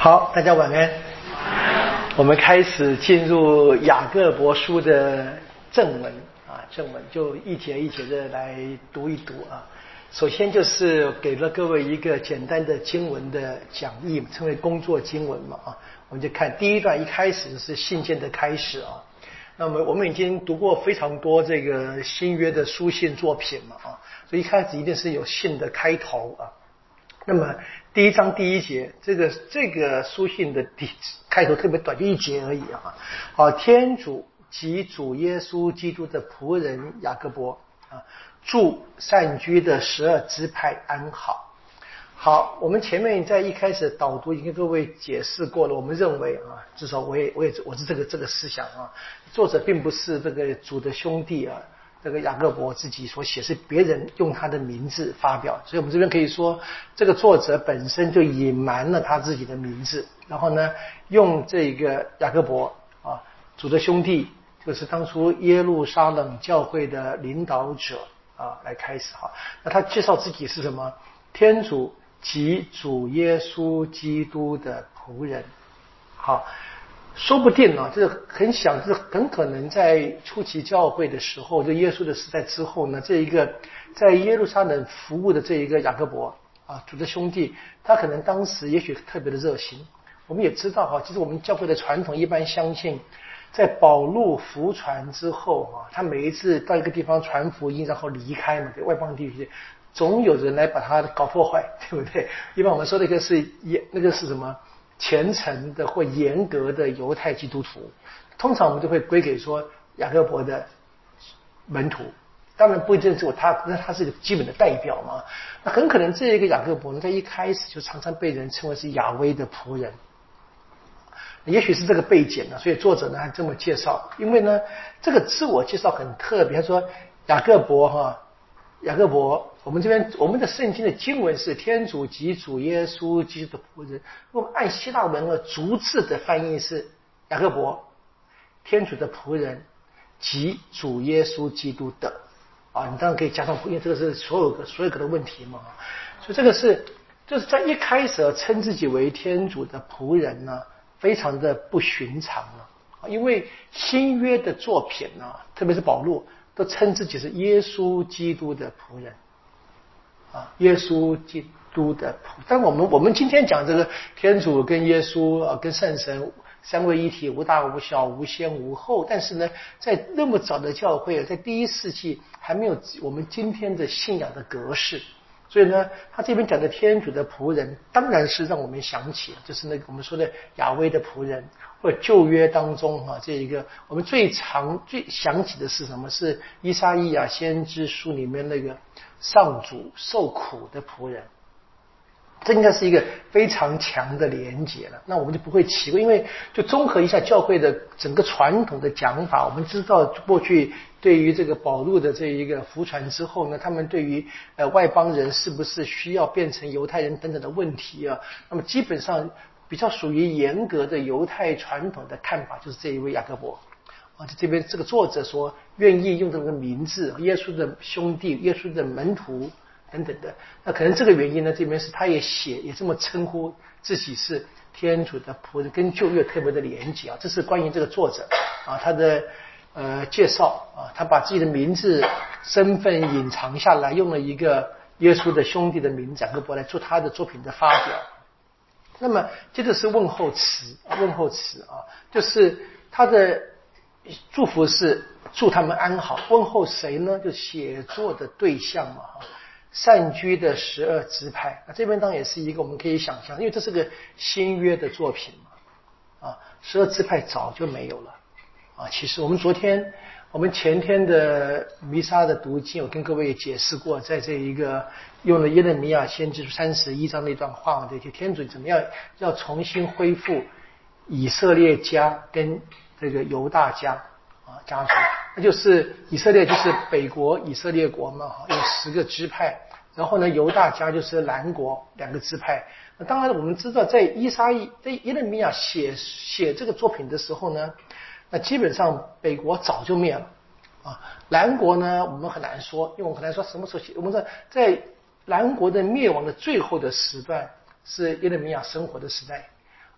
好，大家晚安。我们开始进入雅各伯书的正文啊，正文就一节一节的来读一读啊。首先就是给了各位一个简单的经文的讲义，称为工作经文嘛啊。我们就看第一段，一开始是信件的开始啊。那么我们已经读过非常多这个新约的书信作品嘛啊，所以一开始一定是有信的开头啊。那么第一章第一节，这个书信的开头特别短，就一节而已啊。好，天主及主耶稣基督的仆人雅各伯啊，祝散居的12支派安好。好，我们前面在一开始导读已经跟各位解释过了。我们认为啊，至少我是这个思想啊，作者并不是这个主的兄弟啊。这个雅各伯自己所写，是别人用他的名字发表，所以我们这边可以说，这个作者本身就隐瞒了他自己的名字，然后呢，用这个雅各伯啊，主的兄弟，就是当初耶路撒冷教会的领导者啊，来开始哈。那他介绍自己是什么？天主及主耶稣基督的仆人。好。说不定呢，这很可能在初期教会的时候，就耶稣的时代之后呢，这一个在耶路撒冷服务的这一个雅各伯啊，主的兄弟，他可能当时也许特别的热心。我们也知道哈，其实我们教会的传统一般相信，在保禄服传之后啊，他每一次到一个地方传福音，然后离开嘛，给外邦地区，总有人来把他搞破坏，对不对？一般我们说那个是什么？虔诚的或严格的犹太基督徒，通常我们就会归给说雅各伯的门徒，当然不一定只有他，那他是一个基本的代表嘛。那很可能这一个雅各伯呢，在一开始就常常被人称为是亚威的仆人，也许是这个背景呢，所以作者呢还这么介绍。因为呢，这个自我介绍很特别，他说雅各伯，我们这边我们的圣经的经文是天主及主耶稣基督的仆人。我们按希腊文的逐字的翻译是雅各伯，天主的仆人及主耶稣基督的啊，你当然可以加上，因为这个是所有个的问题嘛。所以这个就是在一开始称自己为天主的仆人呢，非常的不寻常了。因为新约的作品呢，特别是保禄，都称自己是耶稣基督的仆人啊，耶稣基督的仆。但我们今天讲这个天主跟耶稣啊，跟圣神三位一体，无大无小，无先无后。但是呢，在那么早的教会，在第1世纪还没有我们今天的信仰的格式，所以呢，他这边讲的天主的仆人，当然是让我们想起，就是那个我们说的亚威的仆人，或者旧约当中这一个我们最想起的是什么？是以赛亚先知书里面那个上主受苦的仆人。这应该是一个非常强的连结了，那我们就不会奇怪，因为就综合一下教会的整个传统的讲法，我们知道过去对于这个保禄的这一个服传之后呢，他们对于外邦人是不是需要变成犹太人等等的问题啊，那么基本上比较属于严格的犹太传统的看法，就是这一位雅各伯啊，这边这个作者说愿意用这个名字，耶稣的兄弟，耶稣的门徒等等的，那可能这个原因呢，这边是他也这么称呼自己是天主的仆人，跟旧约特别的连结啊。这是关于这个作者啊他的介绍啊，他把自己的名字身份隐藏下来，用了一个耶稣的兄弟的名字雅各伯来做他的作品的发表。那么接着是问候词啊，就是他的祝福是祝他们安好，问候谁呢？就写作的对象嘛散居的12支派，这边当然也是一个我们可以想象，因为这是个新约的作品嘛，12支派早就没有了啊。其实我们前天的弥撒的读经，我跟各位也解释过，在这一个用了耶利米亚先知31章那段话，这些天主怎么样要重新恢复以色列家跟这个犹大家家族，那就是以色列就是北国以色列国嘛，有10个支派，然后呢犹大家就是南国2个支派。那当然我们知道在耶利米亚写这个作品的时候呢，那基本上北国早就灭了南国呢我们很难说，因为我们很难说什么时候写。我们说在南国的灭亡的最后的时段是耶利米亚生活的时代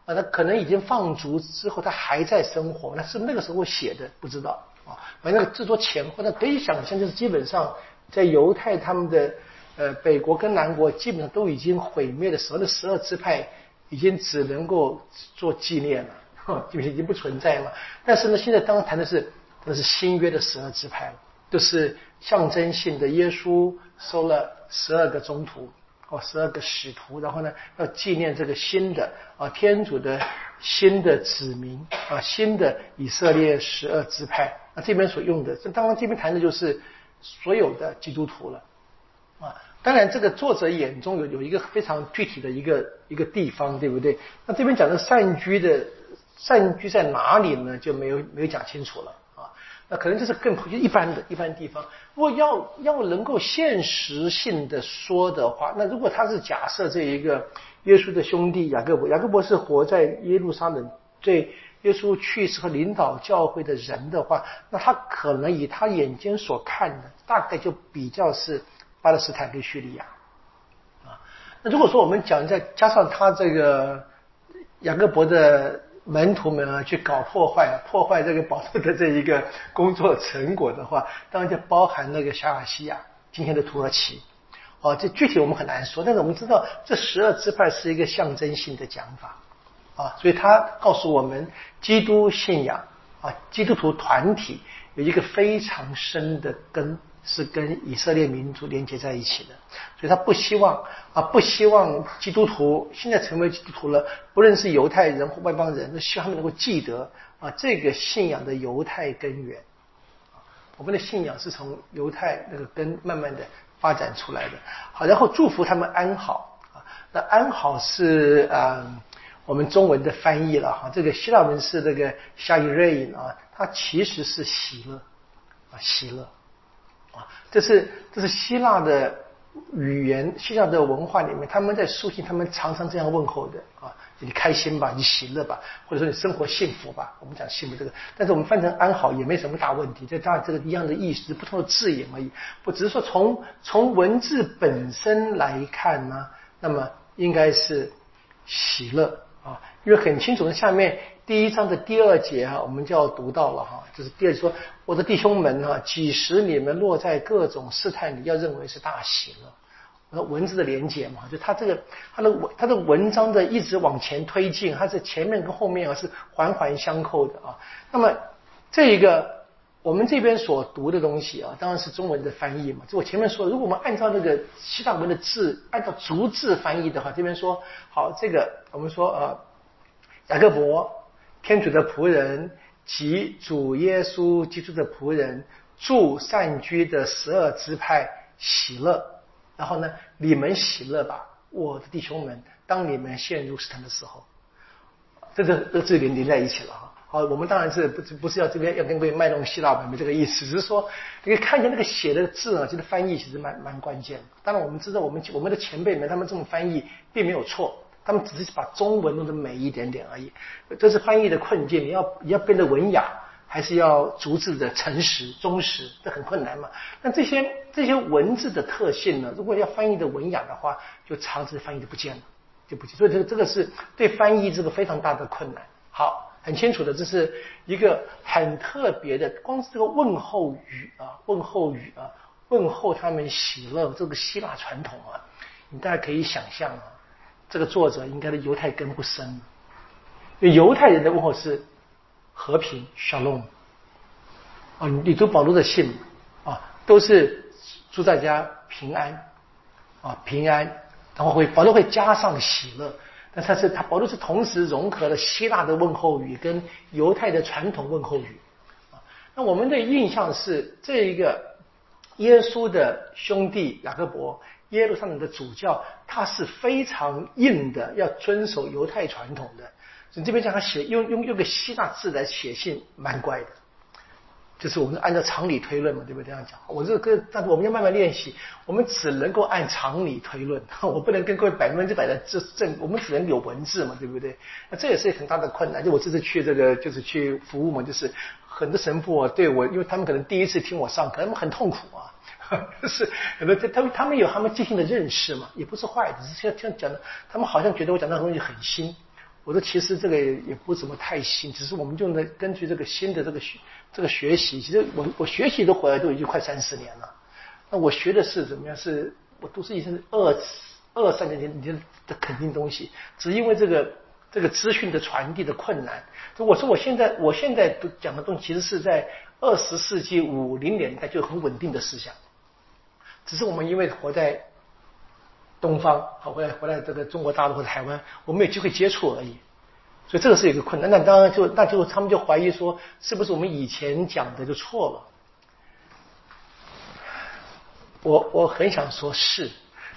他可能已经放逐之后，他还在生活，那是那个时候写的，不知道啊。反正那个制作前后，那可以想象，就是基本上在犹太他们的北国跟南国基本上都已经毁灭的时候，那12支派已经只能够做纪念了，基本上已经不存在嘛。但是呢，现在当然谈的是新约的12支派了，就是象征性的耶稣收了12个宗徒。12个使徒，然后呢，要纪念这个新的天主的新的子民新的以色列12支派这边所用的，当然这边谈的就是所有的基督徒了当然，这个作者眼中有一个非常具体的一个地方，对不对？那这边讲的散居在哪里呢？就没有讲清楚了那可能就是更一般地方。如果要能够现实性的说的话，那如果他是假设这一个耶稣的兄弟雅各伯是活在耶路撒冷对耶稣去世和领导教会的人的话，那他可能以他眼睛所看的，大概就比较是巴勒斯坦跟叙利亚那如果说我们讲再加上他这个雅各伯的门徒们去搞破坏这个保罗的这一个工作成果的话，当然就包含那个小亚细亚今天的土耳其这具体我们很难说，但是我们知道这12支派是一个象征性的讲法所以他告诉我们基督信仰基督徒团体有一个非常深的根是跟以色列民族连接在一起的，所以他不希望基督徒现在成为基督徒了，不论是犹太人或外邦人，都希望他们能够记得这个信仰的犹太根源我们的信仰是从犹太那个根慢慢的发展出来的好，然后祝福他们安好那安好是我们中文的翻译了这个希腊文是这个夏伊瑞它其实是喜乐这是希腊的语言，希腊的文化里面，他们在书信他们常常这样问候的你开心吧，你喜乐吧，或者说你生活幸福吧，我们讲幸福这个，但是我们翻成安好也没什么大问题，这当然这个一样的意思，不同的字眼而已，不只是说从文字本身来看呢，那么应该是喜乐因为很清楚的下面第1章的第2节我们就要读到了就是第2节说我的弟兄们几时你们落在各种试探里，要认为是大喜乐文字的连结嘛，就他的文章的一直往前推进，它是前面跟后面是环环相扣的那么这一个我们这边所读的东西当然是中文的翻译嘛，就我前面说如果我们按照那个希腊文的字按照逐字翻译的话，这边说好这个我们说雅各伯天主的仆人及主耶稣基督的仆人祝散居的12支派喜乐，然后呢你们喜乐吧，我的弟兄们，当你们陷入试探的时候，这字连在一起了好，我们当然是不是要这边要跟各位卖弄希腊文没这个意思，只是说你可以看见那个写的字这个翻译其实蛮关键的。当然我们知道我们的前辈们他们这么翻译并没有错，他们只是把中文弄得美一点点而已，这是翻译的困境，你要变得文雅，还是要逐字的诚实忠实，这很困难嘛。那这些文字的特性呢，如果要翻译的文雅的话，就常常翻译的不见了，就不见，所以这个是对翻译这个非常大的困难。好，很清楚的，这是一个很特别的，光是这个问候语问候他们喜乐这个希腊传统你大家可以想象这个作者应该的犹太根不深，因为犹太人的问候是和平 shalom 你读保罗的信都是祝大家平安平安，然后保罗会加上喜乐，但是保罗是同时融合了希腊的问候语跟犹太的传统问候语那我们的印象是这一个耶稣的兄弟雅各伯耶路撒冷的主教，他是非常硬的要遵守犹太传统的，所以这边讲他用个希腊字来写信蛮怪的，就是我们按照常理推论嘛，对不对？这样讲，但是我们要慢慢练习，我们只能够按常理推论，我不能跟各位100%的我们只能有文字嘛，对不对？那这也是很大的困难。就我这次去就是去服务嘛，就是很多神父对我，因为他们可能第一次听我上课，他们很痛苦就是他们有他们既定的认识嘛，也不是坏的，只是像讲的，他们好像觉得我讲的东西很新。 我说其实这个也不怎么太新，只是我们就能根据这个新的这个学习，其实我学习都回来都已经快30年了。那我学的是怎么样？是我读书已经是2、3年的肯定东西，只因为这个资讯的传递的困难。我说我现在讲的东西，其实是在20世纪50年代就很稳定的思想，只是我们因为活在东方，活在这个中国大陆或者台湾，我们没有机会接触而已。所以这个是一个困难。那当然他们就怀疑说，是不是我们以前讲的就错了？我很想说是，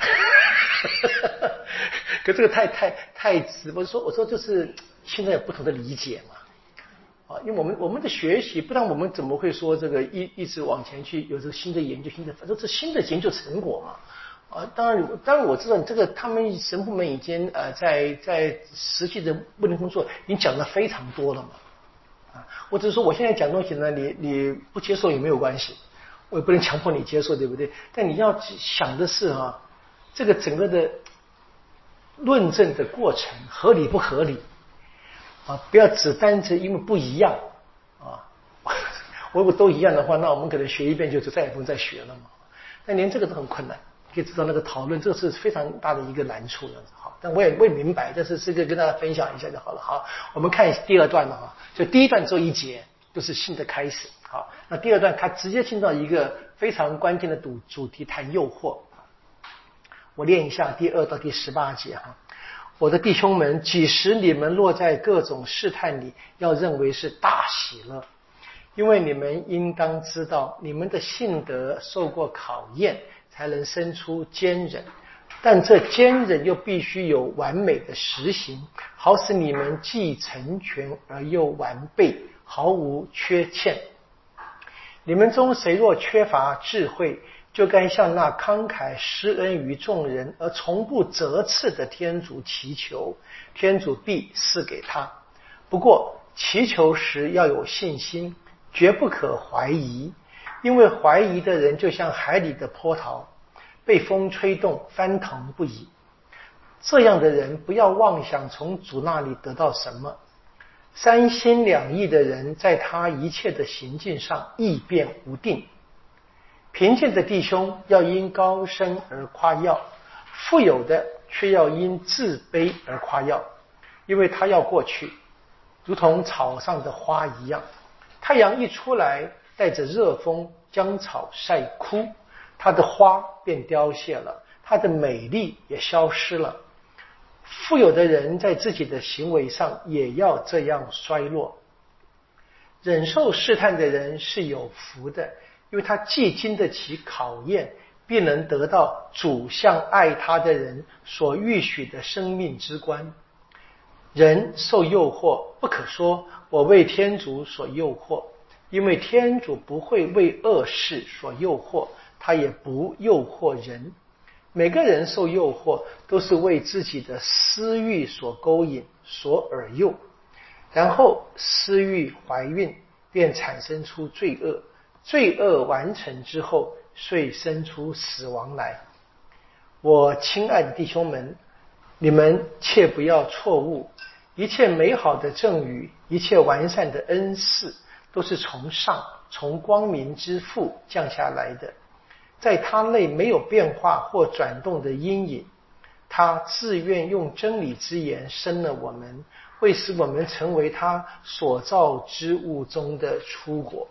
可这个太直。我说就是现在有不同的理解嘛。因为我们的学习，不然我们怎么会说这个一直往前去有这个新的研究，反正这新的研究成果嘛。当然我知道这个他们神父们已经在实际的问题工作已经讲得非常多了嘛。我只是说我现在讲东西呢，你不接受也没有关系，我也不能强迫你接受，对不对？但你要想的是这个整个的论证的过程合理不合理不要只单纯因为不一样如果都一样的话，那我们可能学一遍就再也不用再学了嘛。但连这个都很困难，可以知道那个讨论，这是非常大的一个难处的。好，但我也明白，但是这个跟大家分享一下就好了。好，我们看第二段了就第一段只有1节，就是信的开始。好，那第二段他直接进到一个非常关键的主题，谈诱惑。我念一下第2到第18节我的弟兄们，几时你们落在各种试探里，要认为是大喜乐，因为你们应当知道，你们的信德受过考验，才能生出坚忍。但这坚忍又必须有完美的实行，好使你们既成全而又完备，毫无缺欠。你们中谁若缺乏智慧，就该向那慷慨施恩于众人而从不责斥的天主祈求，天主必赐给他。不过祈求时要有信心，绝不可怀疑，因为怀疑的人就像海里的波涛，被风吹动，翻腾不已。这样的人不要妄想从主那里得到什么。3心2意的人，在他一切的行径上易变无定。贫贱的弟兄要因高升而夸耀，富有的却要因自卑而夸耀，因为他要过去，如同草上的花一样。太阳一出来，带着热风将草晒枯，它的花便凋谢了，它的美丽也消失了。富有的人在自己的行为上也要这样衰落。忍受试探的人是有福的，因为他既经得起考验，必能得到主向爱他的人所预许的生命之冠。人受诱惑，不可说我为天主所诱惑，因为天主不会为恶事所诱惑，他也不诱惑人。每个人受诱惑都是为自己的私欲所勾引，所耳诱，然后私欲怀孕，便产生出罪恶，罪恶完成之后，遂生出死亡来。我亲爱的弟兄们，你们切不要错误，一切美好的赠与，一切完善的恩赐，都是从上，从光明之父降下来的。在他内没有变化或转动的阴影，他自愿用真理之言生了我们，为使我们成为他所造之物中的初果。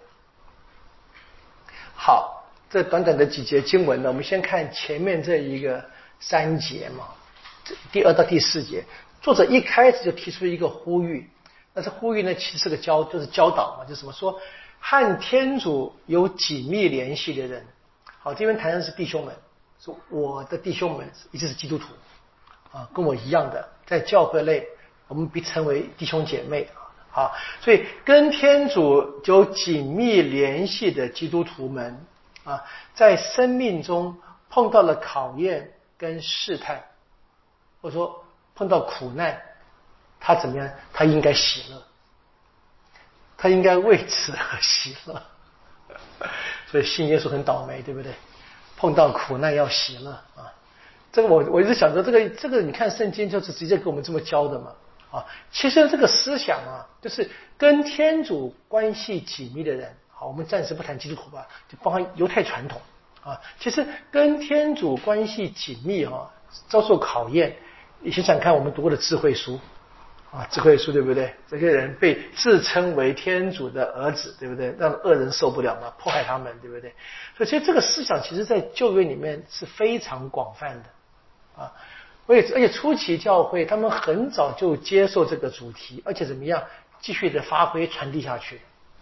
好，这短短的几节经文呢，我们先看前面这一个3节嘛，第2到第4节，作者一开始就提出一个呼吁，那这呼吁呢，其实是个就是教导嘛，就是什么说和天主有紧密联系的人。好，这边谈的是弟兄们，说我的弟兄们一直是基督徒跟我一样的，在教会内我们被称为弟兄姐妹所以跟天主有紧密联系的基督徒们在生命中碰到了考验跟试探，或者说碰到苦难，他怎么样？他应该喜乐，他应该为此而喜乐。所以信耶稣很倒霉，对不对？碰到苦难要喜乐这个我一直想着，这个你看圣经就是直接给我们这么教的嘛啊。其实这个思想啊，就是跟天主关系紧密的人，好，我们暂时不谈基督徒吧，就包含犹太传统啊。其实跟天主关系紧密啊，遭受考验。你想想看，我们读过的智慧书啊，智慧书对不对？这些人被自称为天主的儿子，对不对？让恶人受不了嘛，迫害他们，对不对？所以其实这个思想，其实在旧约里面是非常广泛的啊。而且初期教会他们很早就接受这个主题，而且怎么样，继续的发挥传递下去。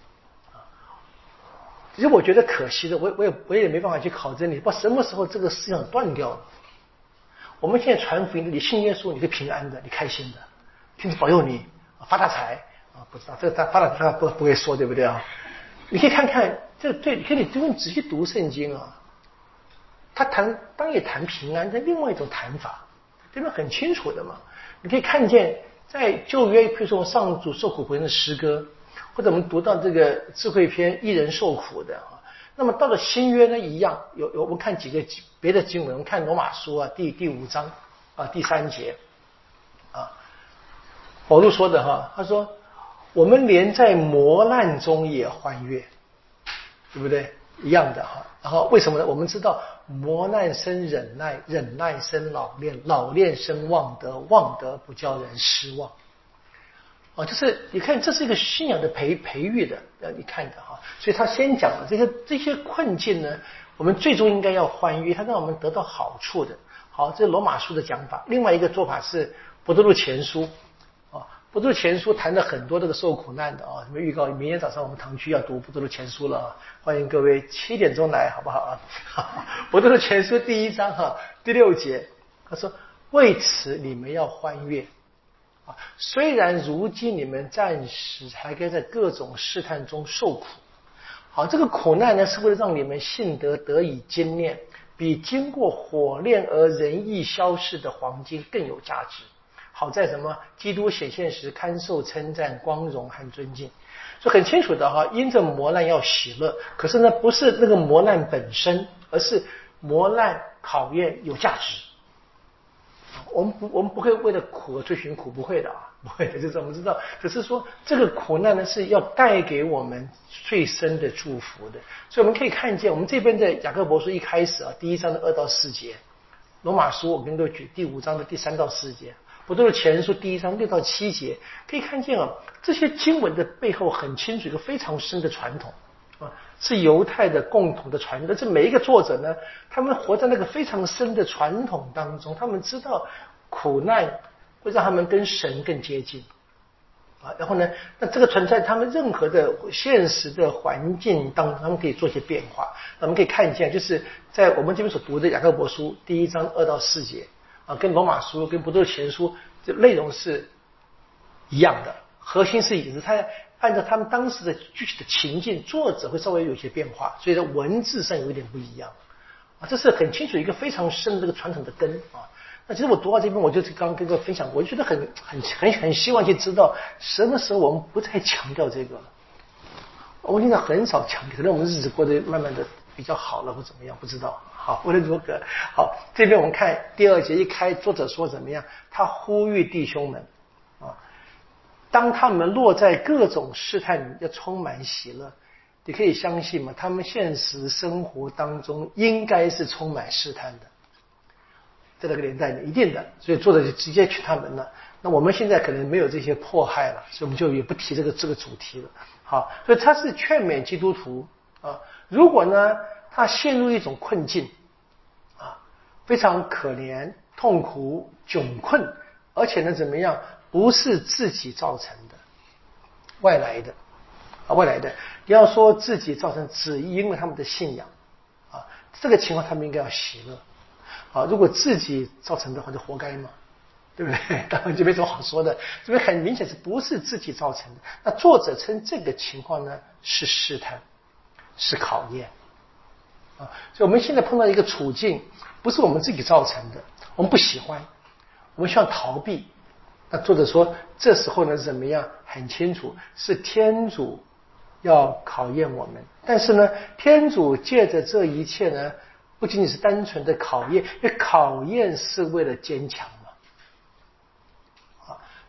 其实我觉得可惜的，我也没办法去考证你，不知道什么时候这个思想断掉了。我们现在传福音，你信耶稣，你是平安的，你开心的，天主保佑你发大财啊！不知道这个发大财不会说，对不对啊？你可以看看这对，可以你仔细读圣经啊，他当然也谈平安，但另外一种谈法，这边很清楚的嘛。你可以看见在旧约，比如说上主受苦回应的诗歌，或者我们读到这个智慧篇一人受苦的啊。那么到了新约呢，一样有我们看几个别的经文，我们看罗马书啊第5章啊第3节啊，保罗说的哈，他说我们连在磨难中也欢悦，对不对？一样的哈。然后为什么呢？我们知道磨难生忍耐，忍耐生老练，老练生望德，望德不叫人失望。啊，就是你看，这是一个信仰的培育的，你看的哈。所以他先讲了这些困境呢，我们最终应该要欢愉，他让我们得到好处的。好，这是罗马书的讲法。另外一个做法是伯多禄前书啊，伯多禄前书谈了很多这个受苦难的啊。什么预告，明天早上我们堂区要读伯多禄前书了啊，欢迎各位7点钟来，好不好啊？伯多禄前书第1章哈第6节，他说：“为此你们要欢悦。”虽然如今你们暂时还该在各种试探中受苦，好，这个苦难呢，是为了让你们信德得以坚炼，比经过火炼而仁义消逝的黄金更有价值。好在什么？基督显现时堪受称赞、光荣和尊敬。所以很清楚的哈，因着磨难要喜乐，可是呢，不是那个磨难本身，而是磨难考验有价值。我们不会为了苦而追寻苦，不会的啊，不会的，就是我们知道，只是说这个苦难呢是要带给我们最深的祝福的。所以我们可以看见，我们这边的雅各伯书一开始啊，第1章的2到4节，罗马书我跟各位举第5章的第3到4节，不都是前书第1章6到7节，可以看见啊，这些经文的背后很清楚一个非常深的传统。是犹太的共同的传统，这每一个作者呢，他们活在那个非常深的传统当中，他们知道苦难会让他们跟神更接近啊。然后呢，那这个存在他们任何的现实的环境当中，他们可以做一些变化。那我们可以看见，就是在我们这边所读的雅各伯书第1章2到4节啊，跟罗马书、跟伯多禄前书这内容是一样的，核心是一致，它按照他们当时的具体的情境，作者会稍微有一些变化，所以在文字上有一点不一样啊，这是很清楚一个非常深的这个传统的根啊。那其实我读到这边，我就刚刚跟各位分享，我就觉得很希望去知道什么时候我们不再强调这个了。我现在很少强调，可能我们日子过得慢慢的比较好了，或怎么样，不知道。好，无论如何，好，这边我们看第2节一开，作者说怎么样？他呼吁弟兄们啊。当他们落在各种试探里，要充满喜乐。你可以相信吗？他们现实生活当中应该是充满试探的，在那个年代里一定的，所以作者就直接去他们了。那我们现在可能没有这些迫害了，所以我们就也不提这个主题了。好，所以他是劝勉基督徒啊，如果呢他陷入一种困境啊，非常可怜、痛苦、窘困，而且呢怎么样？不是自己造成的，外来的啊，外来的。你要说自己造成，只因为他们的信仰啊，这个情况他们应该要喜乐啊。如果自己造成的话，就活该嘛，对不对？当然就没什么好说的。这边很明显是不是自己造成的？那作者称这个情况呢是试探，是考验啊。所以我们现在碰到一个处境，不是我们自己造成的，我们不喜欢，我们需要逃避。那作者说，这时候呢怎么样？很清楚，是天主要考验我们。但是呢，天主借着这一切呢，不仅仅是单纯的考验，因为考验是为了坚强嘛。啊，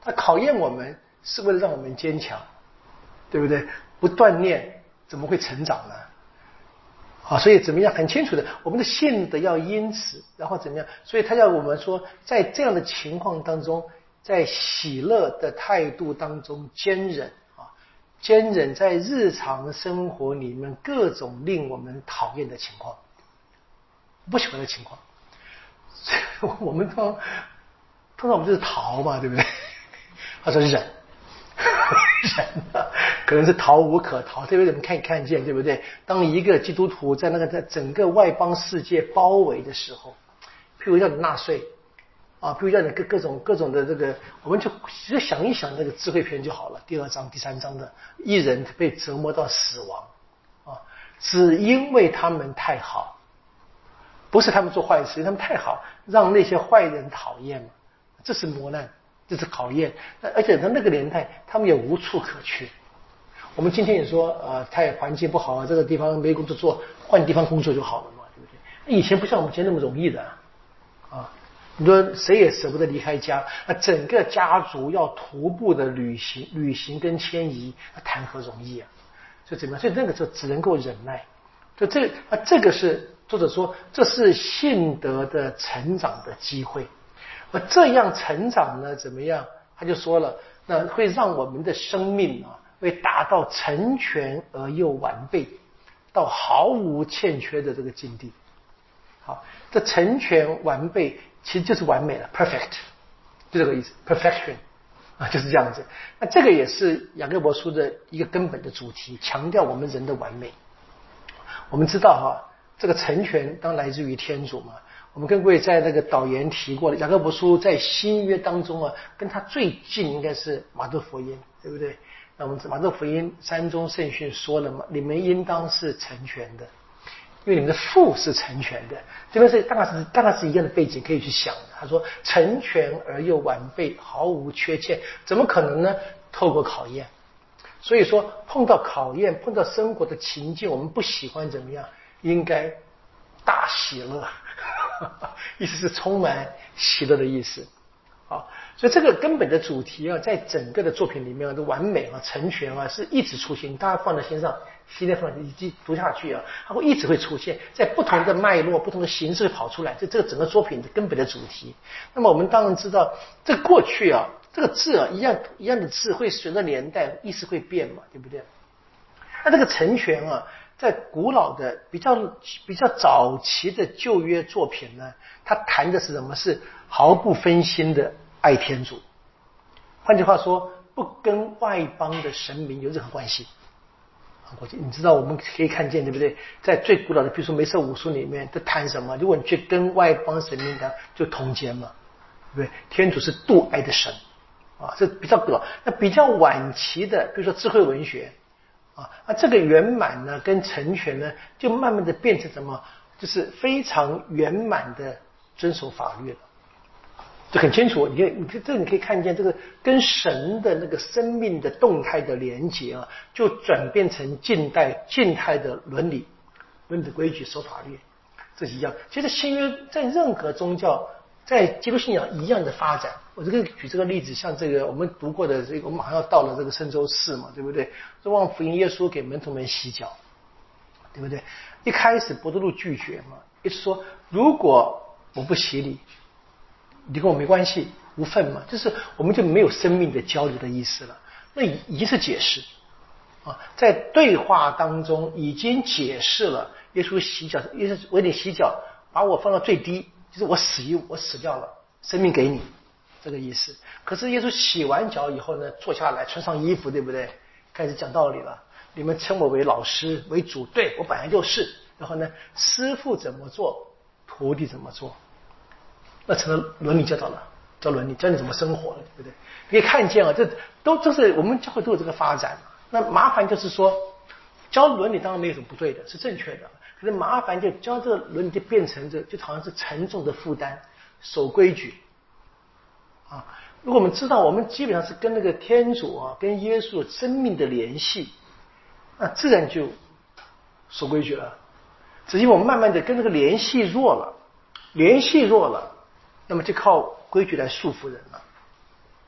那考验我们是为了让我们坚强，对不对？不锻炼怎么会成长呢？所以怎么样？很清楚的，我们的信德要因此，然后怎么样？所以他要我们说，在这样的情况当中，在喜乐的态度当中坚忍坚忍在日常生活里面各种令我们讨厌的情况，不喜欢的情况。我们通常我们就是逃嘛，对不对？他说忍。人可能是逃无可逃，特别我们看见，对不对？当一个基督徒在整个外邦世界包围的时候，譬如要你纳税譬如要你各种的这个，我们就其实想一想那个智慧篇就好了，第2章、第3章的一人被折磨到死亡只因为他们太好，不是他们做坏事，他们太好，让那些坏人讨厌嘛，这是磨难。这是考验，而且在那个年代，他们也无处可去。我们今天也说，太环境不好这个地方没工作做，换地方工作就好了嘛，对不对？以前不像我们今天那么容易的你说谁也舍不得离开家，整个家族要徒步的旅行跟迁移，谈何容易啊？所以怎么样？所以那个时候只能够忍耐。就这个是作者说，这是信德的成长的机会。而这样成长呢，怎么样？他就说了，那会让我们的生命会达到成全而又完备，到毫无欠缺的这个境地。好，这成全完备其实就是完美了 ，perfect， 就这个意思 ，perfection 就是这样子。那这个也是雅各伯书的一个根本的主题，强调我们人的完美。我们知道这个成全当来自于天主嘛。我们跟各位在那个导言提过了，雅各伯书在新约当中跟他最近应该是马窦福音，对不对？那我们马窦福音3中圣训说了嘛，你们应当是成全的，因为你们的父是成全的。这边是大概是一样的背景，可以去想的。他说成全而又完备，毫无缺欠，怎么可能呢？透过考验。所以说碰到考验，碰到生活的情境，我们不喜欢怎么样？应该大喜乐。意思是充满喜乐的意思。所以这个根本的主题在整个的作品里面的完美成全是一直出现，大家放在心上，系列放以及读下去它会一直会出现，在不同的脉络、不同的形式跑出来，这个整个作品的根本的主题。那么我们当然知道，这过去这个字一样的字会随着年代意思会变嘛，对不对？那这个成全在古老的比较早期的旧约作品呢，它谈的是什么？是毫不分心的爱天主。换句话说，不跟外邦的神明有任何关系。你知道我们可以看见，对不对？在最古老的，比如说梅瑟五书里面都谈什么？如果你去跟外邦神明谈，就通奸嘛，对不对？天主是妒爱的神这比较古老。那比较晚期的，比如说智慧文学。这个圆满呢跟成全呢就慢慢的变成什么？就是非常圆满的遵守法律了，就很清楚。你可以看见这个跟神的那个生命的动态的连结就转变成静态的伦理的规矩，守法律，这是一样。其实新约在任何宗教，在基督信仰一样的发展。我举这个例子，像这个我们读过的这个，我们马上要到了这个圣周四嘛，对不对？若望福音，耶稣给门徒们洗脚，对不对？一开始伯多禄拒绝嘛，一直说如果我不洗你跟我没关系，无份嘛，就是我们就没有生命的交流的意思了。那已经是解释在对话当中已经解释了耶稣洗脚，耶稣为你洗脚，把我放到最低，就是我死掉了，生命给你。这个意思。可是耶稣洗完脚以后呢，坐下来穿上衣服，对不对？开始讲道理了。你们称我为老师为主，对，我本来就是。然后呢，师父怎么做，徒弟怎么做，那成了伦理教导了，教伦理，教你怎么生活了，对不对？你可以看见这都是我们教会都有这个发展。那麻烦就是说，教伦理当然没有什么不对的，是正确的。可是麻烦就教这个伦理就变成就好像是沉重的负担，守规矩。如果我们知道我们基本上是跟那个天主跟耶稣生命的联系，那自然就守规矩了。只因为我们慢慢的跟那个联系弱了，那么就靠规矩来束缚人了。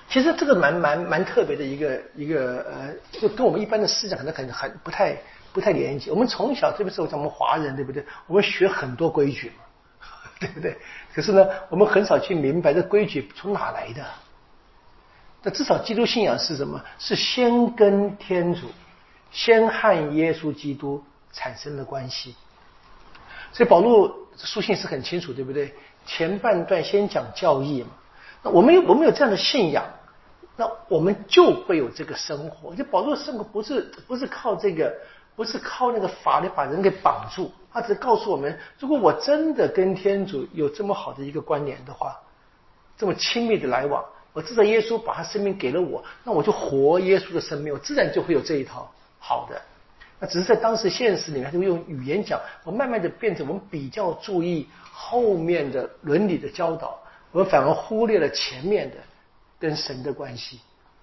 其实这个蛮特别的一个就跟我们一般的思想可能很不太连接。我们从小，特别是我们华人，对不对？我们学很多规矩嘛，对不对？可是呢，我们很少去明白这规矩从哪来的。那至少基督信仰是什么？是先跟天主，先和耶稣基督产生了关系。所以保罗书信是很清楚，对不对？前半段先讲教义嘛。那我们有这样的信仰，那我们就会有这个生活。就保罗的生活不是靠这个，不是靠那个法律把人给绑住，他只是告诉我们，如果我真的跟天主有这么好的一个关联的话，这么亲密的来往，我知道耶稣把他生命给了我，那我就活耶稣的生命，我自然就会有这一套好的。那只是在当时现实里面，就用语言讲，我慢慢的变成我们比较注意后面的伦理的教导，我们反而忽略了前面的跟神的关系。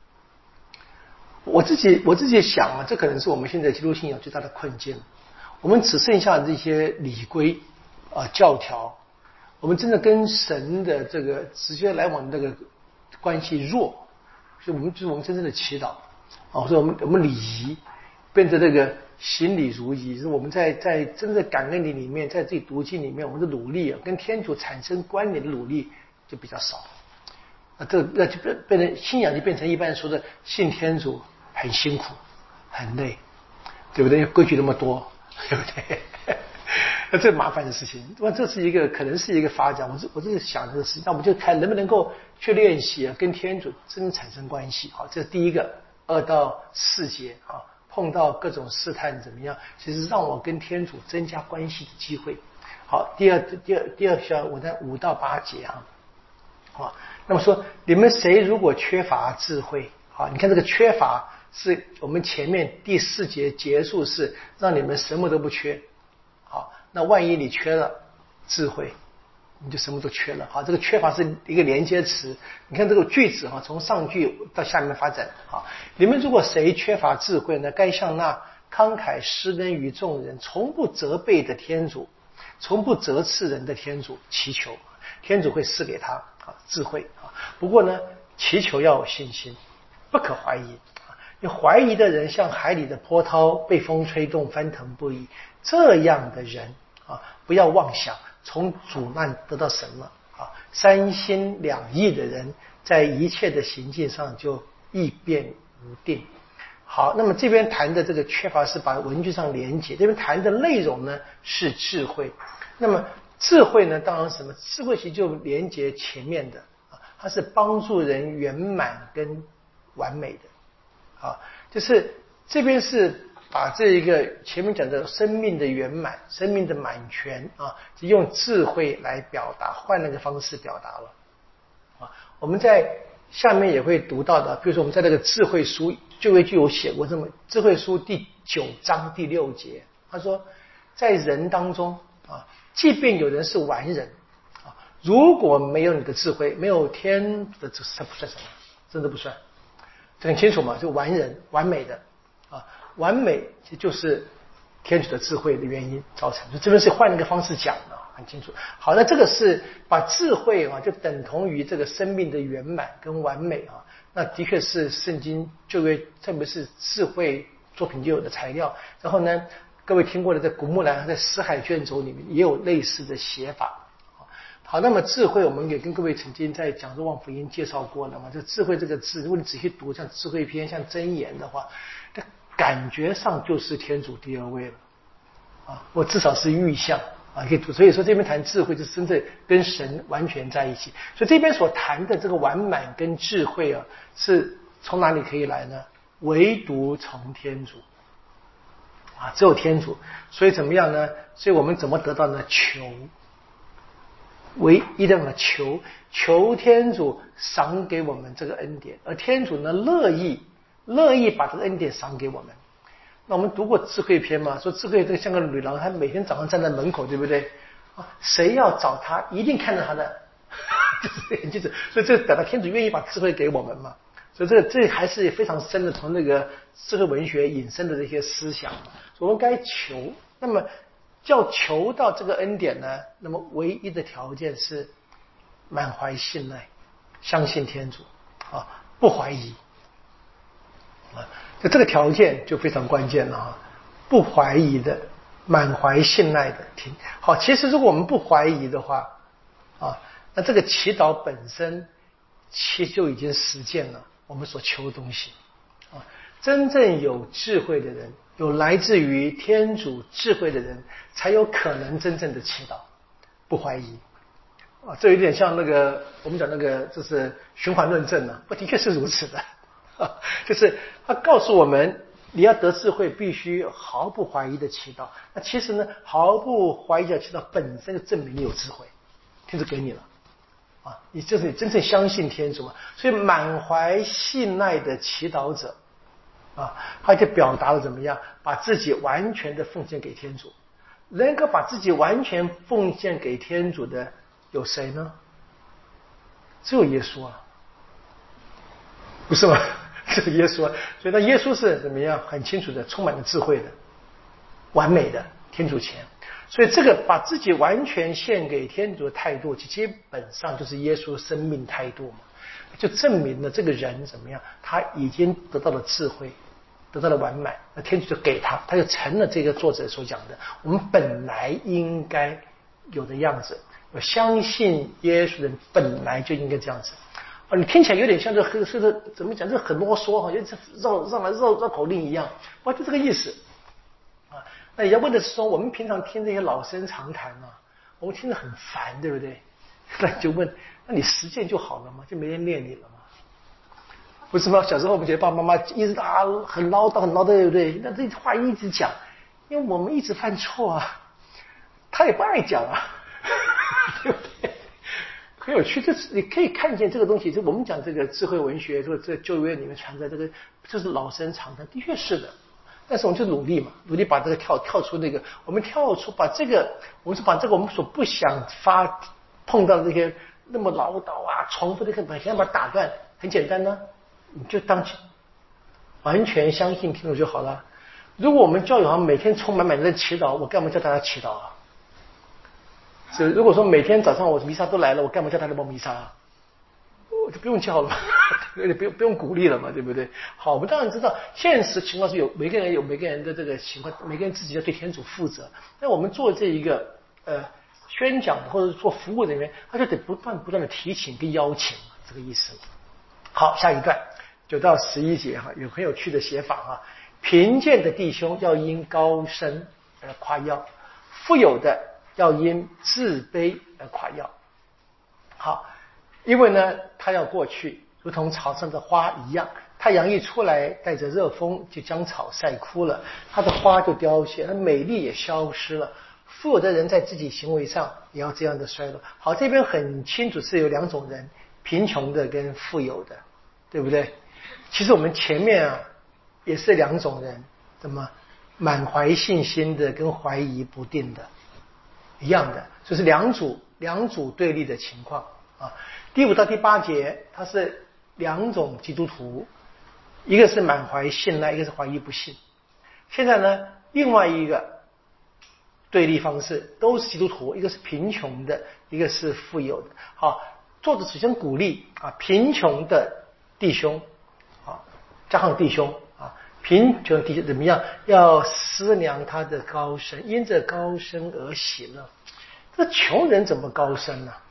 我自己想啊，这可能是我们现在基督信仰最大的困境。我们只剩下这些礼规教条，我们真的跟神的这个直接来往的这个关系弱，所以我们真正的祈祷或者我们礼仪变成这个行礼如仪，就是我们在真正感恩里面，在自己读经里面，我们的努力跟天主产生关联的努力就比较少。那就变成信仰就变成一般人说的信天主很辛苦很累，对不对？规矩那么多，对不对？那这麻烦的事情，这是一个可能是一个发展。我就是想这个事情，那我们就看能不能够去练习跟天主真正产生关系。好，这是第一个2到4节啊。碰到各种试探怎么样？其实让我跟天主增加关系的机会。好，第二项我在5到8节啊。好，那么说你们谁如果缺乏智慧，好，你看这个缺乏是我们前面第4节结束是让你们什么都不缺。好，那万一你缺了智慧，你就什么都缺了。好，这个缺乏是一个连接词。你看这个句子从上句到下面发展。好，你们如果谁缺乏智慧呢，该向那慷慨施恩于众人，从不责备的天主，从不责斥人的天主祈求，天主会赐给他智慧。不过呢，祈求要有信心，不可怀疑。你怀疑的人像海里的波涛，被风吹动翻腾不已。这样的人不要妄想从主那得到什么3心2意的人，在一切的行径上就易变无定。好，那么这边谈的这个缺乏是把文句上连结，这边谈的内容呢是智慧。那么智慧呢，当然什么？智慧其实就连结前面的它是帮助人圆满跟完美的就是这边是把这一个前面讲的生命的圆满、生命的满全就用智慧来表达，换了个方式表达了我们在下面也会读到的，比如说我们在这个智慧书就有写过，这么智慧书第9章第6节，他说在人当中即便有人是完人如果没有你的智慧，没有天的智慧，不算什么，真的不算。这很清楚嘛，就完人完美的完美就是天主的智慧的原因造成。就这边是换了一个方式讲的，很清楚。好，那这个是把智慧就等同于这个生命的圆满跟完美那的确是圣经旧约特别是智慧作品就有的材料。然后呢，各位听过的在古木兰在死海卷轴里面也有类似的写法。好，那么智慧我们也跟各位曾经在讲述望福音介绍过了嘛。这智慧这个字，如果你仔细读像智慧篇像箴言的话，这感觉上就是天主第2位了或至少是预象可以读。所以说这边谈智慧就是真正跟神完全在一起。所以这边所谈的这个完满跟智慧是从哪里可以来呢？唯独从天主只有天主。所以怎么样呢？所以我们怎么得到呢？求，唯一的求天主赏给我们这个恩典，而天主呢乐意把这个恩典赏给我们。那我们读过智慧篇嘛，说智慧这个像个女郎，她每天早上站在门口，对不对谁要找她一定看到她的就是很清楚。所以这表达天主愿意把智慧给我们嘛。所以这还是非常深的从那个智慧文学引申的这些思想。我们该求，那么要求到这个恩典呢，那么唯一的条件是满怀信赖，相信天主不怀疑啊，这个条件就非常关键了啊，不怀疑的，满怀信赖的听。好，其实如果我们不怀疑的话啊，那这个祈祷本身其实就已经实践了我们所求的东西啊。真正有智慧的人，有来自于天主智慧的人，才有可能真正的祈祷，不怀疑啊。这有点像那个我们讲那个就是循环论证啊，不，的确是如此的啊，就是他告诉我们，你要得智慧，必须毫不怀疑的祈祷。那其实呢，毫不怀疑的祈祷本身就证明你有智慧，天主给你了啊，你就是你真正相信天主嘛。所以满怀信赖的祈祷者啊，他就表达了怎么样，把自己完全的奉献给天主。能够把自己完全奉献给天主的有谁呢？只有耶稣啊，不是吗？只有耶稣啊。所以那耶稣是怎么样？很清楚的，充满了智慧的，完美的天主前。所以这个把自己完全献给天主的态度，基本上就是耶稣生命态度嘛，就证明了这个人怎么样，他已经得到了智慧，得到了完满，那天主就给他，他就成了这个作者所讲的我们本来应该有的样子。我相信耶稣人本来就应该这样子啊，你听起来有点像这怎么讲？这很啰嗦，好像绕口令一样，哇，就这个意思啊。那也要问的是说，我们平常听这些老生常谈啊，我们听得很烦，对不对？那就问，那你实践就好了吗？就没人念你了吗？不是吗？小时候我们觉得爸爸妈妈一直很唠叨，对不对？那这话一直讲，因为我们一直犯错啊，他也不爱讲啊，对不对？很有趣，就是你可以看见这个东西，就我们讲这个智慧文学，这旧约里面传在这个，就是老生常谈，的确是的。但是我们就努力嘛，努力把这个跳出那个，我们跳出把这个，我们是把这个我们所不想碰到的这些那么唠叨啊、重复的这个，想把它打断，很简单呢，你就完全相信天主就好了。如果我们教友每天充满的祈祷，我干嘛叫大家祈祷啊？是，如果说每天早上我弥撒都来了，我干嘛叫大家报弥撒啊？我就不用叫了嘛，不用鼓励了嘛，对不对？好，我们当然知道现实情况是每个人有每个人的这个情况，每个人自己要对天主负责。那我们做这一个宣讲或者做服务人员，他就得不断的提醒跟邀请，这个意思。好，下一段9到11节哈，有很有趣的写法哈。贫贱的弟兄要因高升而夸耀，富有的要因自卑而夸耀。好。因为呢，它要过去，如同草上的花一样，太阳一出来，带着热风就将草晒枯了，它的花就凋谢，它美丽也消失了。富有的人在自己行为上也要这样的衰落。好，这边很清楚是有两种人，贫穷的跟富有的，对不对？其实我们前面也是两种人，怎么满怀信心的跟怀疑不定的一样的，就是两组对立的情况啊。第5到第8节，它是两种基督徒，一个是满怀信赖，一个是怀疑不信。现在呢，另外一个对立方式都是基督徒，一个是贫穷的，一个是富有的。好，作者首先鼓励贫穷的弟兄加上弟兄贫穷的弟兄怎么样？要思量他的高升，因着高升而喜乐。这穷人怎么高升呢？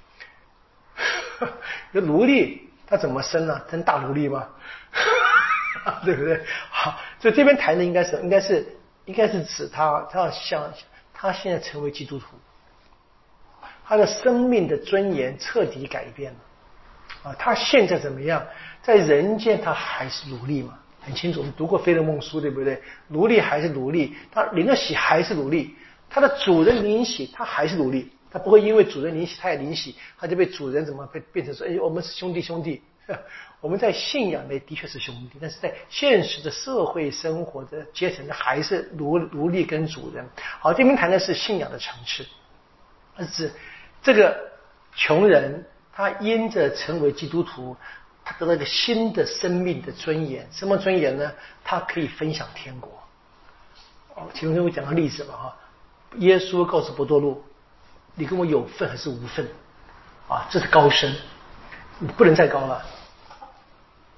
有奴隶他怎么生呢？生大奴隶吗？对不对？好，所以这边谈的应该是指他要像他现在成为基督徒，他的生命的尊严彻底改变了他现在怎么样？在人间他还是奴隶嘛？很清楚，我们读过《菲勒梦书》，对不对？奴隶还是奴隶，他领了洗还是奴隶，他的主人领洗他还是奴隶。他不会因为主人领洗他也领洗，他就被主人怎么变成说，我们是兄弟。我们在信仰内的确是兄弟，但是在现实的社会生活的阶层呢，还是奴隶跟主人。好，这边谈的是信仰的层次，是这个穷人他因着成为基督徒，他得到一个新的生命的尊严。什么尊严呢？他可以分享天国。请问我讲个例子吧耶稣告诉伯多禄，你跟我有份还是无份这是高升，你不能再高了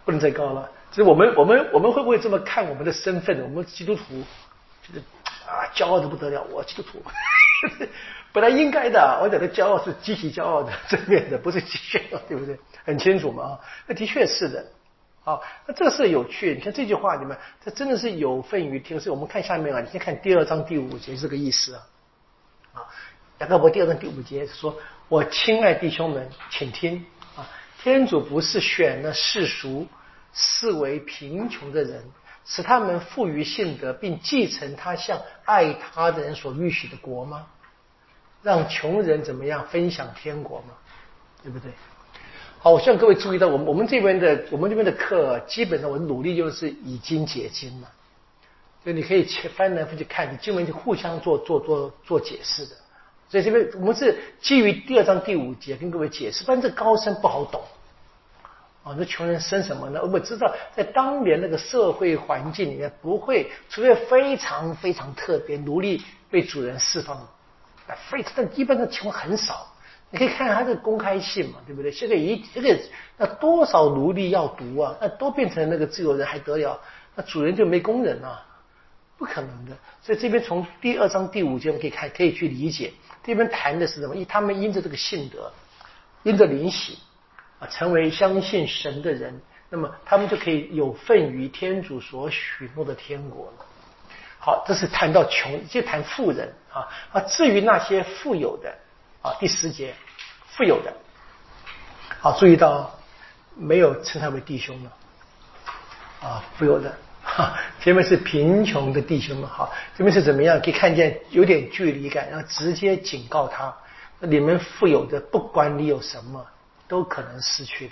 不能再高了。就是我们会不会这么看我们的身份？我们基督徒就是骄傲的不得了，我基督徒。本来应该的，我讲的骄傲是积极骄傲的正面的，不是积极骄傲，对不对？很清楚嘛，那的确是的。好，那这个是有趣。你看这句话里面，这真的是有份于听。所以我们看下面啊，你先看第2章第5节这个意思啊。雅各伯第2章第5节说：“我亲爱弟兄们，请听啊，天主不是选了世俗视为贫穷的人，使他们富于信德，并继承他向爱他的人所预许的国吗？让穷人怎么样分享天国吗？对不对？”好，我希望各位注意到，我们这边的课，基本上我努力就是以经解经嘛，就你可以翻来覆去看，你经文就互相做解释的。所以这边我们是基于第2章第5节跟各位解释，不然这高深不好懂。那穷人生什么呢？我们知道，在当年那个社会环境里面，不会，除非非常非常特别，奴隶被主人释放，但一般的情况很少。你可以看看他这个公开信嘛，对不对？现在那多少奴隶要读啊？那都变成那个自由人还得了？那主人就没工人啊？不可能的。所以这边从第2章第5节我们可以去理解，这边谈的是什么？他们因着这个信德，因着灵洗成为相信神的人，那么他们就可以有份于天主所许诺的天国了。好，这是谈到穷，就谈富人至于那些富有的第10节，富有的，好，注意到没有称他为弟兄了富有的前面是贫穷的弟兄们，好，这边是怎么样？可以看见有点距离感，然后直接警告他：你们富有的，不管你有什么，都可能失去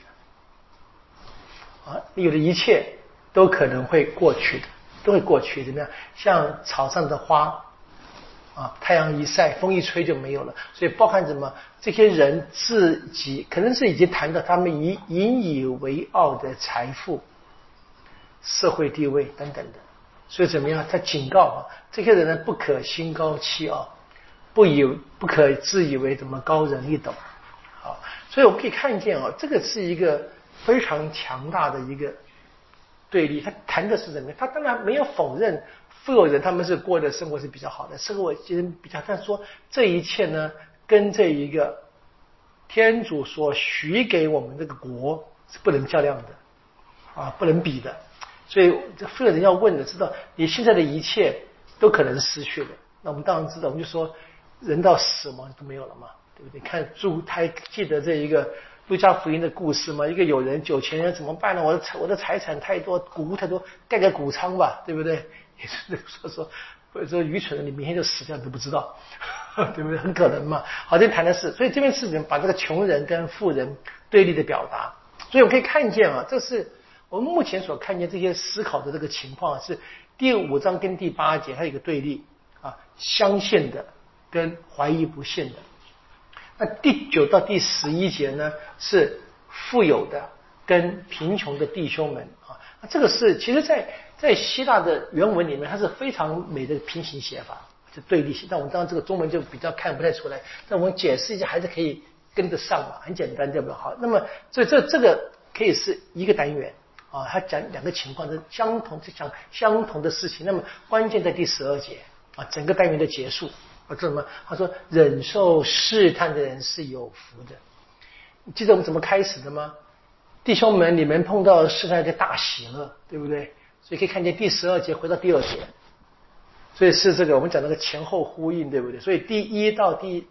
的你有的一切都可能会过去的，都会过去，怎么样？像草上的花太阳一晒，风一吹就没有了。所以包含什么？这些人自己可能是已经谈到他们引以为傲的财富、社会地位等等的。所以怎么样？他警告这些人呢，不可心高气傲，不可自以为怎么高人一等。所以我们可以看见这个是一个非常强大的一个对立。他谈的是什么？他当然没有否认富有人他们是过的生活是比较好的，生活其实比较，但说这一切呢，跟这一个天主所许给我们这个国是不能较量的不能比的。所以这富有人要问的，知道你现在的一切都可能失去了。那我们当然知道，我们就说人到死亡都没有了嘛，对不对？看还记得这一个路加福音的故事吗？一个有钱人怎么办呢？我的财产太多，谷物太多，盖个谷仓吧，对不对？也是说愚蠢的，你明天就死掉，你都不知道，对不对？很可能嘛。好，这谈的是，所以这边是把这个穷人跟富人对立的表达。所以我们可以看见这是我们目前所看见这些思考的这个情况，是第5章跟第8节它有一个对立相信的跟怀疑不信的。那第9到第11节呢，是富有的跟贫穷的弟兄们这个是其实在希腊的原文里面，它是非常美的平行写法，就对立性。但我们当然这个中文就比较看不太出来，但我们解释一下还是可以跟得上嘛，很简单，对不对？好，那么所以这个可以是一个单元他讲2个情况，是讲相同的事情。那么关键在第12节整个单元的结束这什么？他说忍受试探的人是有福的。你记得我们怎么开始的吗？弟兄们，你们碰到试探就大喜乐，对不对？所以可以看见第12节回到第2节，所以是这个我们讲那个前后呼应，对不对？所以第2到第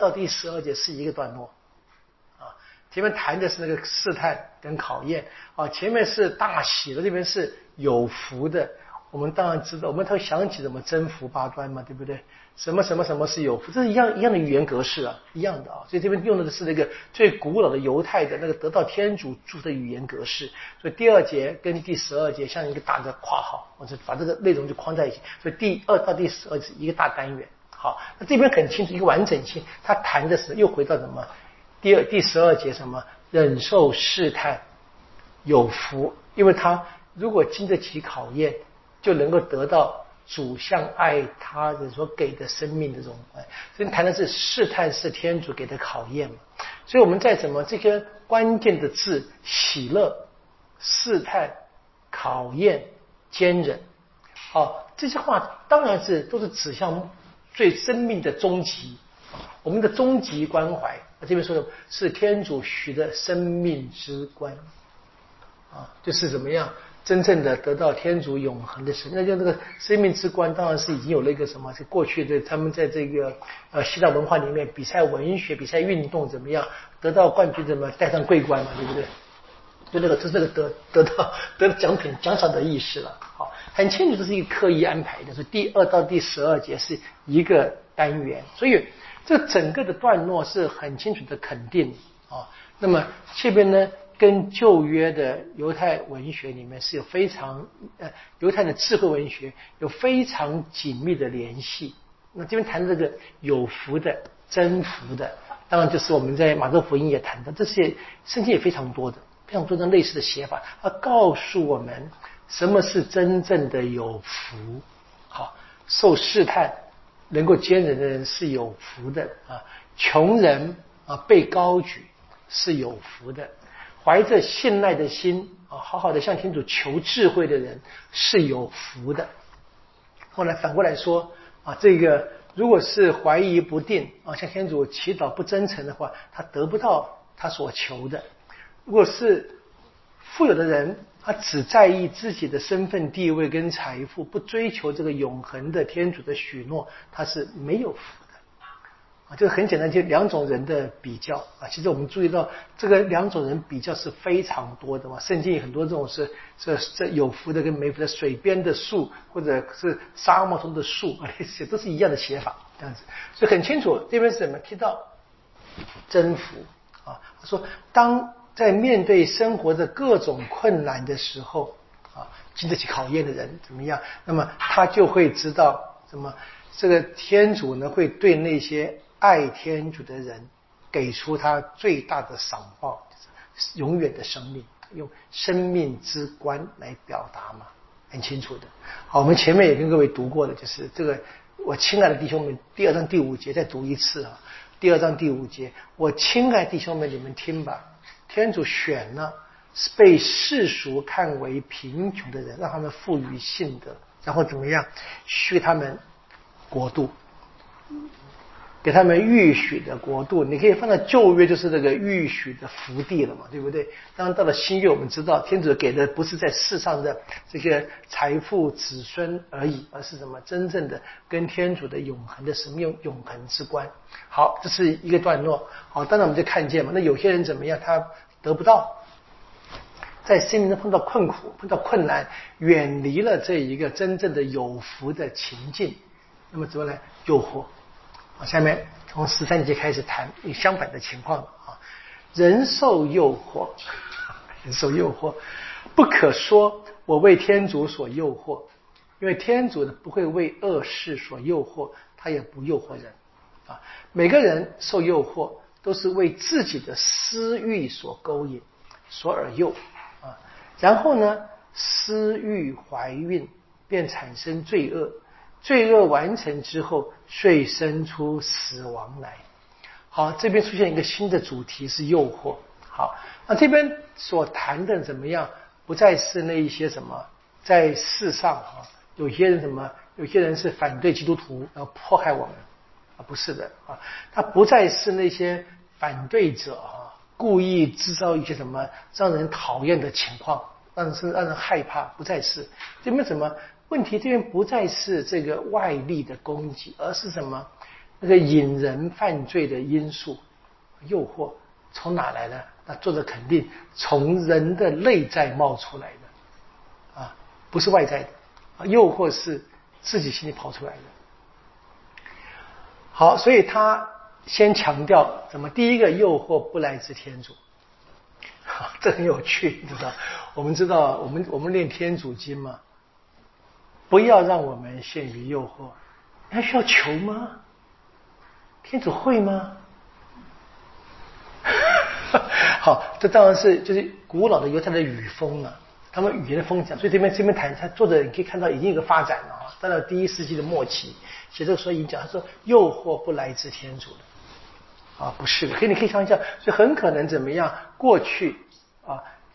12节是一个段落前面谈的是那个试探跟考验前面是大喜的，这边是有福的。我们当然知道，我们会想起怎么征服8端嘛，对不对？什么是有福，这是一样的语言格式一样的所以这边用的是那个最古老的犹太的那个得到天主祝的语言格式。所以第2节跟第12节像一个大的括号，我就把这个内容就框在一起。所以第2到第12是一个大单元。好，那这边很清楚一个完整性，他谈的是又回到什么？第12节什么？忍受试探有福，因为他如果经得起考验，就能够得到主向爱他人所给的生命的这种所以谈的是试探是天主给的考验嘛。所以我们在这个关键的字喜乐试探、考验、坚忍。这些话当然都是指向最生命的终极，我们的终极关怀。这边说的是天主许的生命之观，就是怎么样真正的得到天主永恒的神。那就那个生命之观，当然是已经有了一个什么，是过去的他们在这个希腊文化里面比赛文学、比赛运动怎么样得到冠军，怎么戴上桂冠嘛，对不对？就这个得奖品奖赏的意识了。好，很清楚这是一个刻意安排的，是第2到第12节是一个单元，所以这整个的段落是很清楚的肯定那么这边呢，跟旧约的犹太文学里面是有非常犹太的智慧文学有非常紧密的联系。那这边谈这个有福的、真福的，当然就是我们在马可福音也谈到，这些圣经也非常多的。非常多的类似的写法，告诉我们什么是真正的有福。好，受试探能够坚忍的人是有福的穷人被高举是有福的，怀着信赖的心好好的向天主求智慧的人是有福的。后来反过来说这个如果是怀疑不定向天主祈祷不真诚的话，他得不到他所求的。如果是富有的人，他只在意自己的身份地位跟财富，不追求这个永恒的天主的许诺，他是没有福的这个很简单，就两种人的比较其实我们注意到这个两种人比较是非常多的嘛。圣经有很多这种是这有福的跟没福的，水边的树或者是沙漠中的树都是一样的写法这样子。所以很清楚这边是怎么提到真福他说当在面对生活的各种困难的时候经得起考验的人怎么样，那么他就会知道什么，这个天主呢会对那些爱天主的人给出他最大的赏报，就是永远的生命，用生命之观来表达嘛，很清楚的。好，我们前面也跟各位读过的，就是这个我亲爱的弟兄们第2章第5节再读一次第2章第5节，我亲爱弟兄们，你们听吧，天主选了被世俗看为贫穷的人，让他们富于信德，然后怎么样许他们国度，给他们预许的国度。你可以放在旧约就是这个预许的福地了嘛，对不对？当然到了新约，我们知道天主给的不是在世上的这个财富子孙而已，而是什么真正的跟天主的永恒的生命，永恒之观。好，这是一个段落。好，当然我们就看见嘛，那有些人怎么样，他得不到，在生命中碰到困苦、碰到困难，远离了这一个真正的有福的情境，那么怎么来诱惑？下面从13节开始谈相反的情况人受诱惑，人受诱惑，不可说我为天主所诱惑，因为天主不会为恶事所诱惑，他也不诱惑人每个人受诱惑都是为自己的私欲所勾引，所而诱然后呢，私欲怀孕便产生罪恶，罪恶完成之后，遂生出死亡来。好，这边出现一个新的主题是诱惑。好，那这边所谈的怎么样，不再是那一些什么在世上有些人什么，有些人是反对基督徒然后迫害我们不是的他不再是那些反对者故意制造一些什么让人讨厌的情况，让人害怕，不再是这边什么问题，这边不再是这个外力的攻击，而是什么那个引人犯罪的因素诱惑从哪来的？那作者肯定从人的内在冒出来的不是外在的诱惑是自己心里跑出来的。好，所以他先强调怎么第一个诱惑不来自天主这很有趣，知道我们知道我们念天主经嘛，不要让我们陷于诱惑，还需要求吗？天主会吗？好，这当然是就是古老的犹太的语风他们语言的风讲，所以这边谈，他作者你可以看到已经有个发展了到了第1世纪的末期，写这个时候已经讲，他说诱惑不来自天主的不是的，你可以想一下，所以很可能怎么样，过去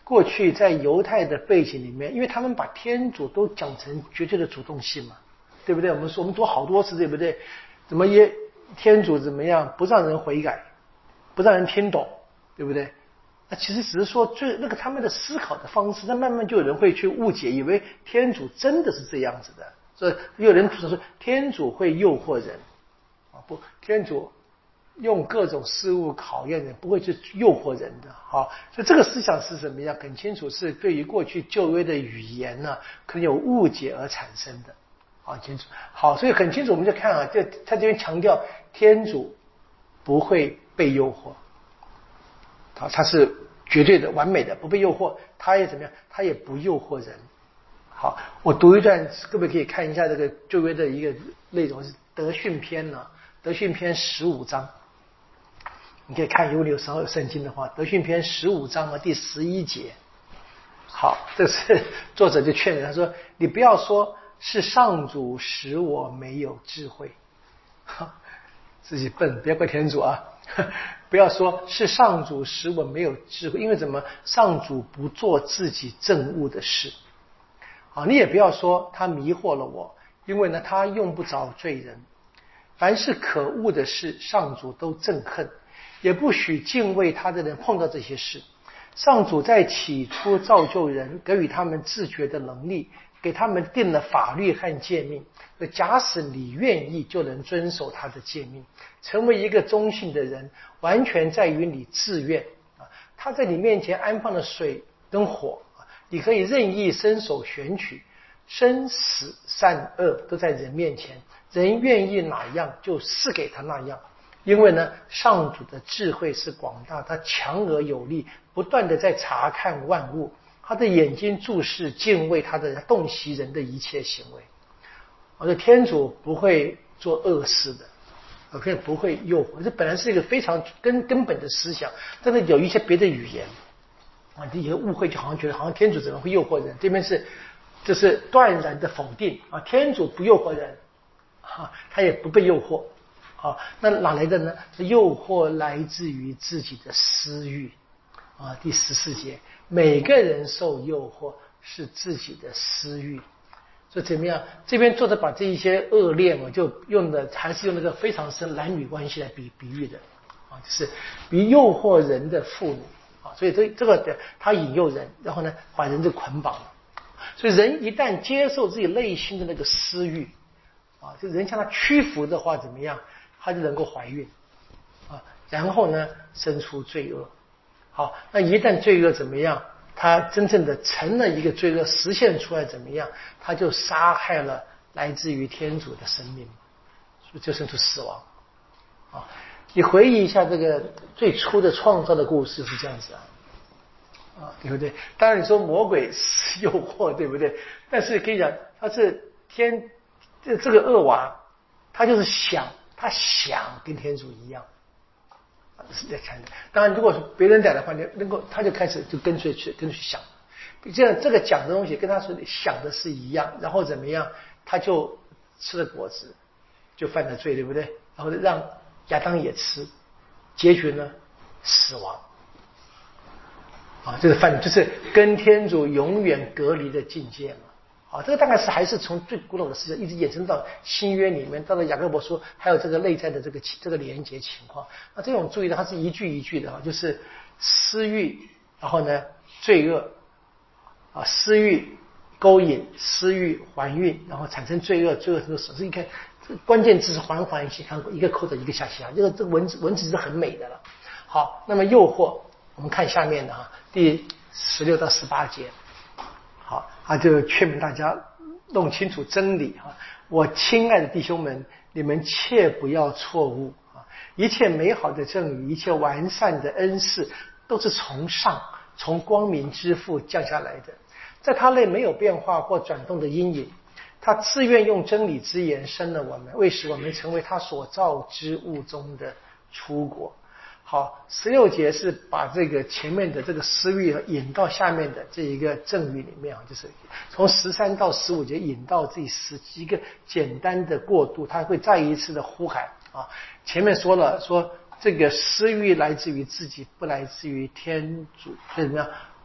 过去在犹太的背景里面，因为他们把天主都讲成绝对的主动性嘛，对不对？我们说我们读好多次，对不对？怎么天主怎么样不让人悔改，不让人听懂，对不对？那其实只是说那个他们的思考的方式，那慢慢就有人会去误解，以为天主真的是这样子的。所以有人说天主会诱惑人啊，不，天主用各种事物考验人，不会去诱惑人的。好，所以这个思想是什么样？很清楚是对于过去旧约的语言呢，可能有误解而产生的。好清楚。好，所以很清楚，我们就看啊，他这边强调天主不会被诱惑。好，他是绝对的、完美的，不被诱惑。他也怎么样？他也不诱惑人。好，我读一段，各位可以看一下这个旧约的一个内容，是德训篇呢，德训篇15章。你可以看，如果你有时候有圣经的话，德训篇15章的第11节。好，这是作者就劝人，他说：“你不要说是上主使我没有智慧，自己笨，不要怪天主啊！不要说是上主使我没有智慧，因为怎么？上主不做自己憎恶的事。好，你也不要说他迷惑了我，因为呢，他用不着罪人。凡是可恶的事，上主都憎恨。”也不许敬畏他的人碰到这些事。上主在起初造就人，给予他们自觉的能力，给他们定了法律和诫命。假使你愿意，就能遵守他的诫命，成为一个忠信的人，完全在于你自愿。他在你面前安放了水跟火，你可以任意伸手选取，生死善恶都在人面前，人愿意哪样就赐给他那样。因为呢，上主的智慧是广大，他强而有力，不断的在察看万物，他的眼睛注视敬畏他的人，洞悉人的一切行为。我说天主不会做恶事的，不会诱惑，这本来是一个非常根本的思想，但是有一些别的语言啊，这些误会就好像觉得好像天主怎么会诱惑人？这边这是断然的否定啊，天主不诱惑人啊，他也不被诱惑。好，那哪来的呢？诱惑来自于自己的私欲啊。第14节，每个人受诱惑是自己的私欲。所以怎么样？这边作者把这一些恶恋啊，就还是用那个非常深男女关系来比喻的啊，就是比诱惑人的妇女啊。所以这个的他引诱人，然后呢把人就捆绑了。所以人一旦接受自己内心的那个私欲啊，就人向他屈服的话，怎么样？他就能够怀孕啊，然后呢生出罪恶。好，那一旦罪恶怎么样，他真正的成了一个罪恶，实现出来怎么样，他就杀害了来自于天主的生命，所以就生出死亡啊。你回忆一下这个最初的创造的故事是这样子啊，对不对？当然你说魔鬼是诱惑，对不对？但是可以讲他是这个恶娃，他就是他想跟天主一样，是在看的。当然，如果是别人讲的话，他就开始就跟随想，这个讲的东西跟他说想的是一样，然后怎么样，他就吃了果子，就犯了罪，对不对？然后让亚当也吃，结局呢，死亡。啊，这个就是跟天主永远隔离的境界嘛。啊，这个大概是还是从最古老的思想一直衍生到新约里面，到了雅各伯书，还有这个内在的这个连结情况。那这种注意的，它是一句一句的啊，就是私欲，然后呢罪恶啊，私欲勾引，私欲怀孕，然后产生罪恶，罪恶这个是一个关键字是环环相扣，一个扣着一个下下，这个文字是很美的了。好，那么诱惑，我们看下面的啊，第16到18节。好，他就劝勉大家弄清楚真理啊！我亲爱的弟兄们，你们切不要错误啊！一切美好的赠与，一切完善的恩赐，都是从上，从光明之父降下来的。在他内没有变化或转动的阴影，他自愿用真理之言生了我们，为使我们成为他所造之物中的初果。好，16节是把这个前面的这个私欲引到下面的这一个正语里面啊，就是从13到15节引到这一个简单的过渡，他会再一次的呼喊啊。前面说这个私欲来自于自己，不来自于天主，所以怎么样？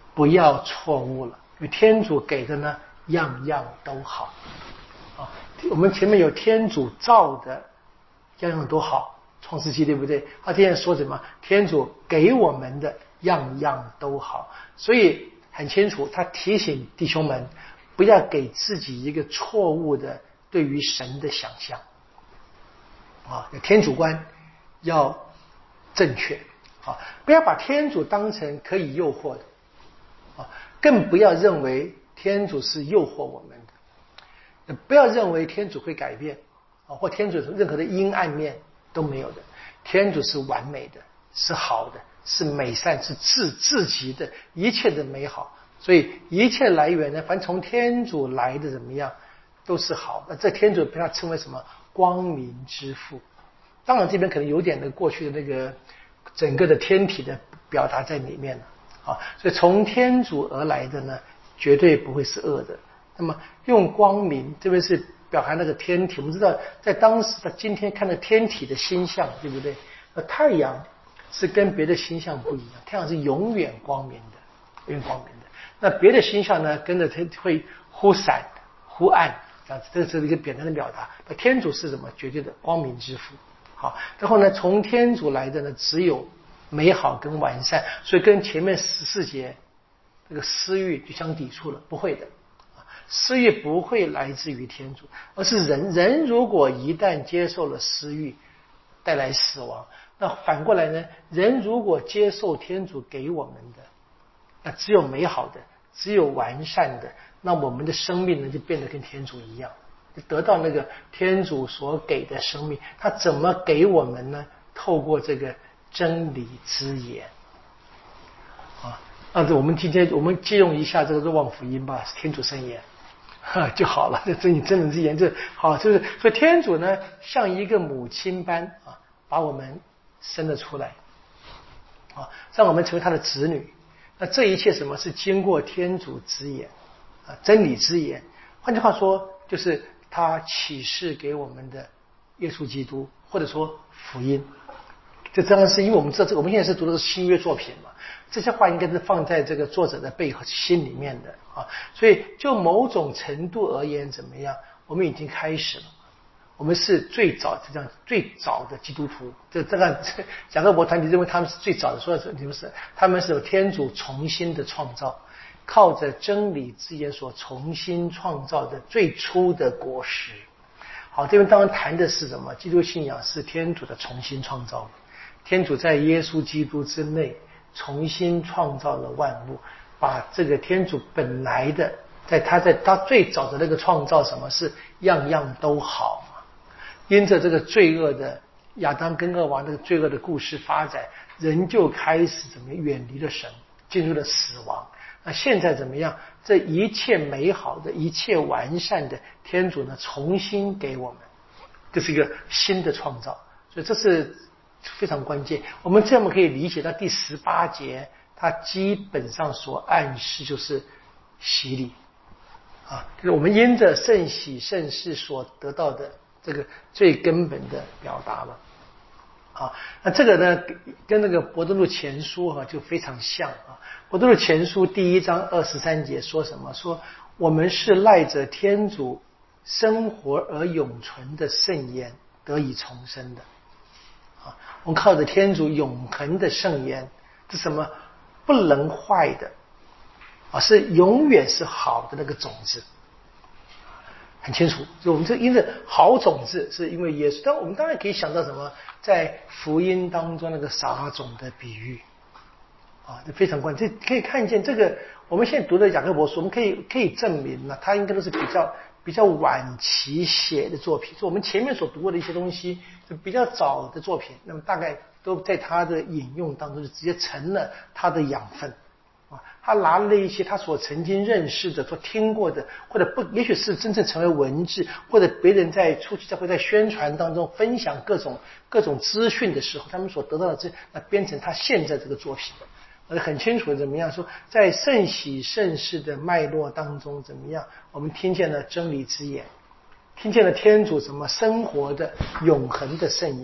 不要错误了，因为天主给的呢样样都好啊。我们前面有天主造的样样都好，创世纪对不对？他现在说什么？天主给我们的样样都好，所以很清楚，他提醒弟兄们不要给自己一个错误的对于神的想象啊，天主观要正确啊，不要把天主当成可以诱惑的啊，更不要认为天主是诱惑我们的，不要认为天主会改变啊，或天主任何的阴暗面都没有的。天主是完美的，是好的，是美善，是至极的，一切的美好。所以一切来源呢，凡从天主来的怎么样，都是好的。这天主被他称为什么？光明之父。当然这边可能有点那过去的那个整个的天体的表达在里面了啊。所以从天主而来的呢，绝对不会是恶的。那么用光明，这边是表含那个天体。我们知道在当时的今天看的天体的星象，对不对？太阳是跟别的星象不一样，太阳是永远光明的，永远光明的。那别的星象呢，跟着它会忽闪忽暗，这样子，这是一个简单的表达。那天主是什么？绝对的光明之父。好，然后呢，从天主来的呢，只有美好跟完善，所以跟前面14节这个私欲就相抵触了，不会的。私欲不会来自于天主，而是人如果一旦接受了私欲，带来死亡。那反过来呢，人如果接受天主给我们的，那只有美好的，只有完善的，那我们的生命呢就变得跟天主一样，就得到那个天主所给的生命。他怎么给我们呢？透过这个真理之言啊。那我们今天我们借用一下这个若望福音吧，天主圣言就好了。这真理之言这好，就是所以天主呢像一个母亲般啊，把我们生了出来啊，让我们成为他的子女。那这一切什么是经过天主之言啊，真理之言。换句话说，就是他启示给我们的耶稣基督，或者说福音。这当然是因为我们知道这个，我们现在是读的是新约作品嘛，这些话应该是放在这个作者的背和心里面的啊。所以就某种程度而言，怎么样？我们已经开始了。我们是最早的基督徒，这个雅各伯团体认为他们是最早的，说的是他们是有天主重新的创造，靠着真理之言所重新创造的最初的果实。好，这边当然谈的是什么？基督信仰是天主的重新创造，天主在耶稣基督之内重新创造了万物，把这个天主本来的，在他最早的那个创造，什么是样样都好。因着这个罪恶的亚当跟恶王这个罪恶的故事发展，人就开始怎么远离了神，进入了死亡。那现在怎么样？这一切美好的、一切完善的天主呢，重新给我们，这是一个新的创造。所以这是非常关键。我们这么可以理解到第18节，它基本上所暗示就是洗礼啊，就是我们因着圣洗圣事所得到的这个最根本的表达了啊。那这个呢跟那个伯多禄前书就非常像啊。伯多禄前书第1章23节说什么？说我们是赖着天主生活而永存的圣言得以重生的啊。我们靠着天主永恒的圣言，这什么不能坏的啊，是永远是好的那个种子。很清楚，就我们这因着好种子是因为耶稣。但我们当然可以想到什么，在福音当中那个撒种的比喻啊，这非常关键。这可以看见这个，我们现在读的雅各伯书，我们可以证明呢，它应该都是比较晚期写的作品。就我们前面所读过的一些东西，就比较早的作品，那么大概都在他的引用当中就直接成了他的养分。他拿了一些他所曾经认识的、所听过的，或者不，也许是真正成为文字，或者别人在初期会在宣传当中分享各种资讯的时候，他们所得到的那编成他现在这个作品，很清楚怎么样说，在圣喜圣事的脉络当中怎么样，我们听见了真理之言，听见了天主什么生活的永恒的圣言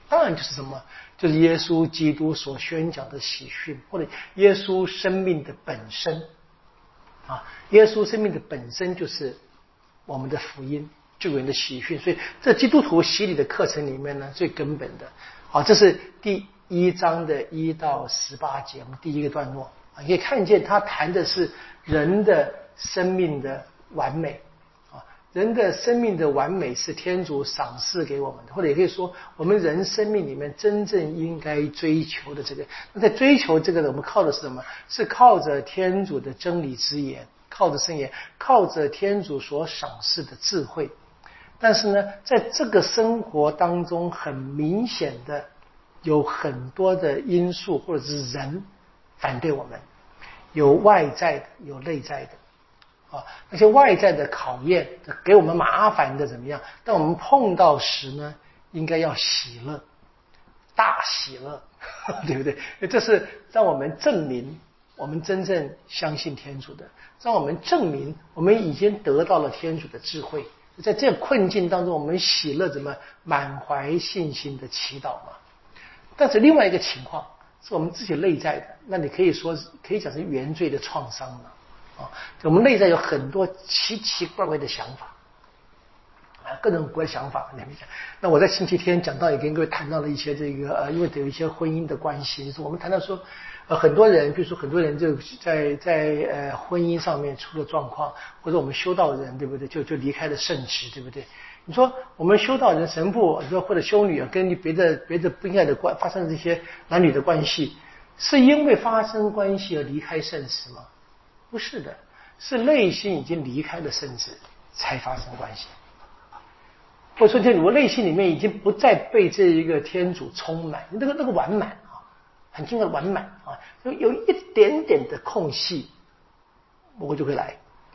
当然就是什么？就是耶稣基督所宣讲的喜讯，或者耶稣生命的本身啊。耶稣生命的本身就是我们的福音，救人的喜讯。所以这基督徒洗礼的课程里面呢，最根本的，好，这是第1章的1到18节，我们第一个段落啊，你可以看见他谈的是人的生命的完美。人的生命的完美是天主赏赐给我们的，或者也可以说，我们人生命里面真正应该追求的这个。那在追求这个呢，我们靠的是什么？是靠着天主的真理之言，靠着圣言，靠着天主所赏赐的智慧。但是呢，在这个生活当中，很明显的有很多的因素或者是人反对我们，有外在的，有内在的。那些外在的考验给我们麻烦的怎么样？当我们碰到时呢，应该要喜乐，大喜乐，对不对？这是让我们证明我们真正相信天主的，让我们证明我们已经得到了天主的智慧。在这困境当中，我们喜乐怎么满怀信心的祈祷嘛？但是另外一个情况是我们自己内在的，那你可以讲是原罪的创伤嘛？我们内在有很多奇奇怪怪的想法，各种各样的想法。那我在星期天讲到也跟各位谈到了一些这个因为有一些婚姻的关系，我们谈到说很多人，比如说很多人就在婚姻上面出了状况，或者我们修道人，对不对？就离开了圣职，对不对？你说我们修道人神父，你说或者修女跟别的不应该的发生的这些男女的关系，是因为发生关系而离开圣职吗？不是的，是内心已经离开了圣职才发生关系，或者说我内心里面已经不再被这一个天主充满，那个完满啊，很重要的完满啊，有一点点的空隙，我就会来，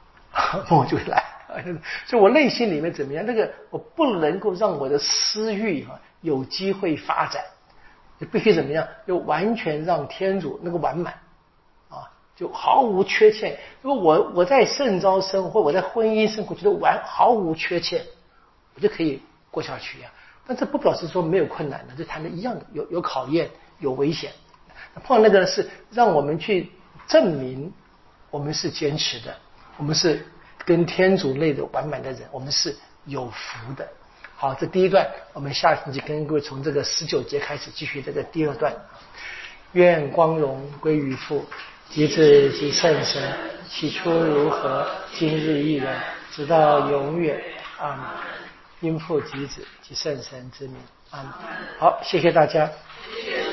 所以我内心里面怎么样？我不能够让我的私欲有机会发展，就必须怎么样？就完全让天主那个完满。就毫无缺欠。如果我在圣召生活，我在婚姻生活觉得毫无缺欠，我就可以过下去呀。但这不表示说没有困难的，这谈的一样的，有考验，有危险。碰到那个是让我们去证明我们是坚持的，我们是跟天主内的完满的人，我们是有福的。好，这第一段，我们下星期跟各位从这个19节开始继续这个第二段。愿光荣归于父及子及圣神，起初如何，今日亦然，直到永远。阿们。因父及子及圣神之名。阿们。好，谢谢大家。